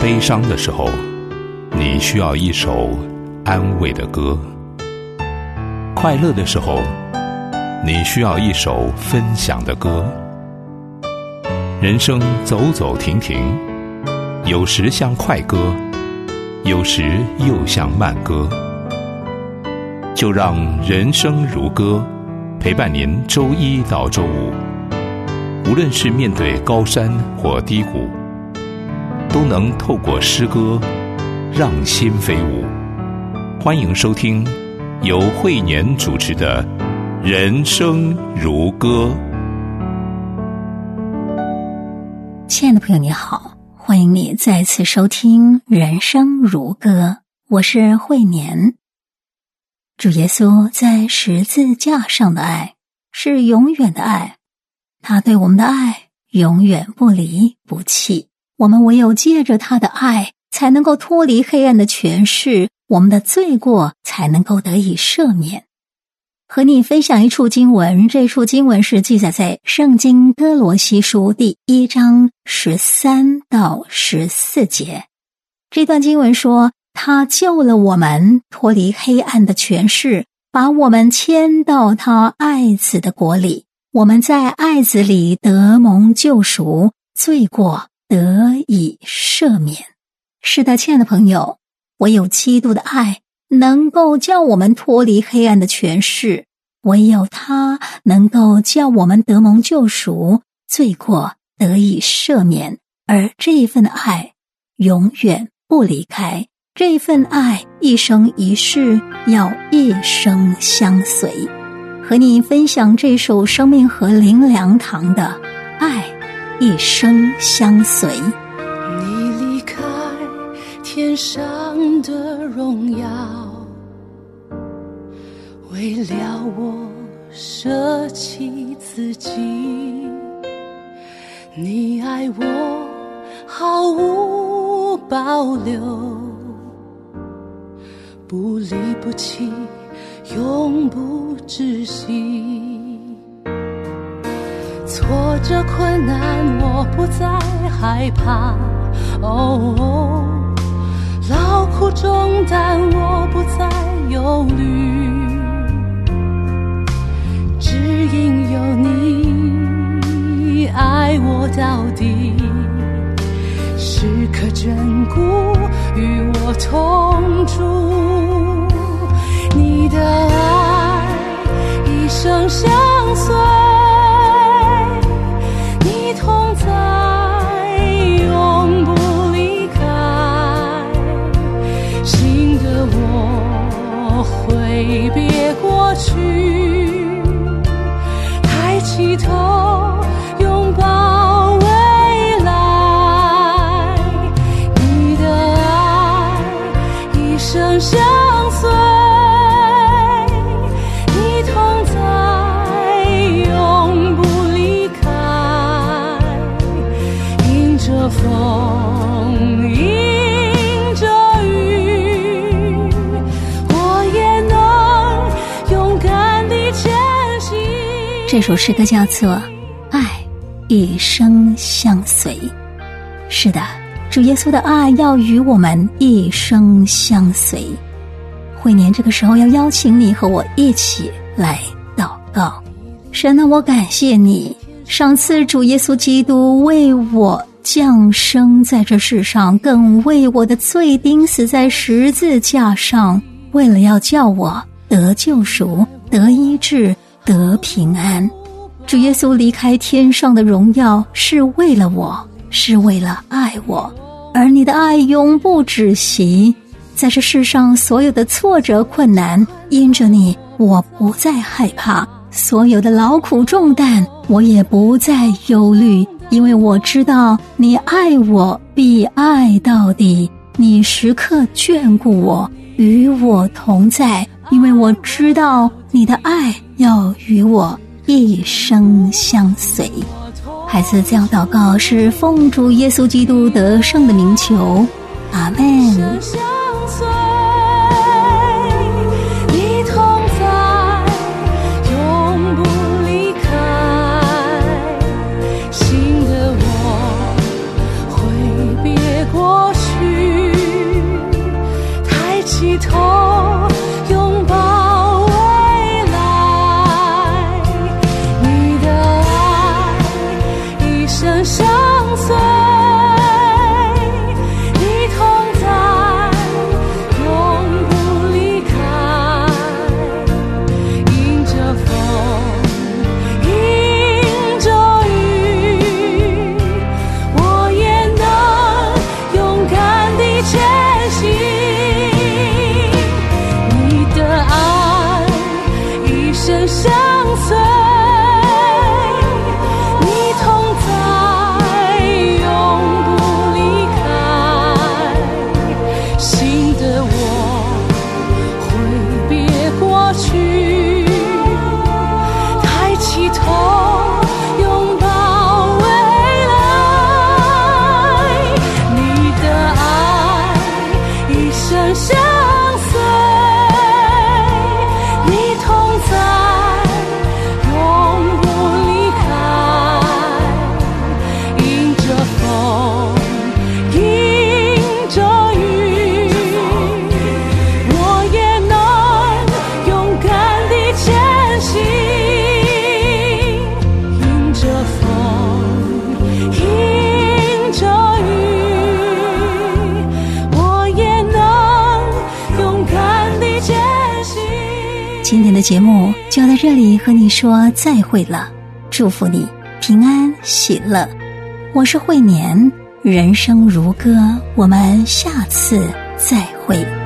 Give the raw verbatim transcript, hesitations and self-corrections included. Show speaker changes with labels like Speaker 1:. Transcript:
Speaker 1: 悲伤的时候，你需要一首安慰的歌；快乐的时候，你需要一首分享的歌。人生走走停停，有时像快歌，有时又像慢歌。就让人生如歌陪伴您周一到周五，无论是面对高山或低谷，都能透过诗歌让心飞舞。欢迎收听由慧年主持的人生如歌。
Speaker 2: 亲爱的朋友你好，欢迎你再次收听人生如歌，我是慧年。主耶稣在十字架上的爱是永远的爱，他对我们的爱永远不离不弃，我们唯有借着他的爱才能够脱离黑暗的权势，我们的罪过才能够得以赦免。和你分享一处经文，这处经文是记载在圣经哥罗西书第一章十三到十四节。这段经文说，他救了我们脱离黑暗的权势，把我们迁到他爱子的国里，我们在爱子里得蒙救赎，罪过得以赦免。是的，亲爱的朋友，唯有基督的爱能够叫我们脱离黑暗的权势，唯有他能够叫我们得蒙救赎，罪过得以赦免，而这份爱永远不离开，这份爱一生一世要一生相随。和你分享这首生命和灵粮堂的爱一生相随。
Speaker 3: 你离开天上的荣耀，为了我舍弃自己，你爱我毫无保留，不离不弃，永不止息。挫折困难我不再害怕，哦，劳苦重担我不再忧虑，只因有你爱我到底，时刻眷顾与我同住，你的爱一生相随，你同在永不离开，新的我挥别过去，抬起头拥抱未来，你的爱一生相随，你同在永不离开，迎着风迎着雨，我也能勇敢地前行。
Speaker 2: 这首诗歌叫做《爱一生相随》。是的，主耶稣的爱要与我们一生相随。慧年这个时候要邀请你和我一起来祷告。神啊，我感谢你，上次主耶稣基督为我降生在这世上，更为我的罪钉死在十字架上，为了要叫我得救赎，得医治，得平安。主耶稣离开天上的荣耀是为了我，是为了爱我，而你的爱永不止息。在这世上所有的挫折困难，因着你我不再害怕，所有的劳苦重担我也不再忧虑，因为我知道你爱我必爱到底，你时刻眷顾我，与我同在，因为我知道你的爱要与我一生相随。孩子这样祷告是奉主耶稣基督得胜的名求，阿们。
Speaker 3: 过去
Speaker 2: 今天的节目就到这里和你说再会了，祝福你平安喜乐。我是慧年，人生如歌，我们下次再会。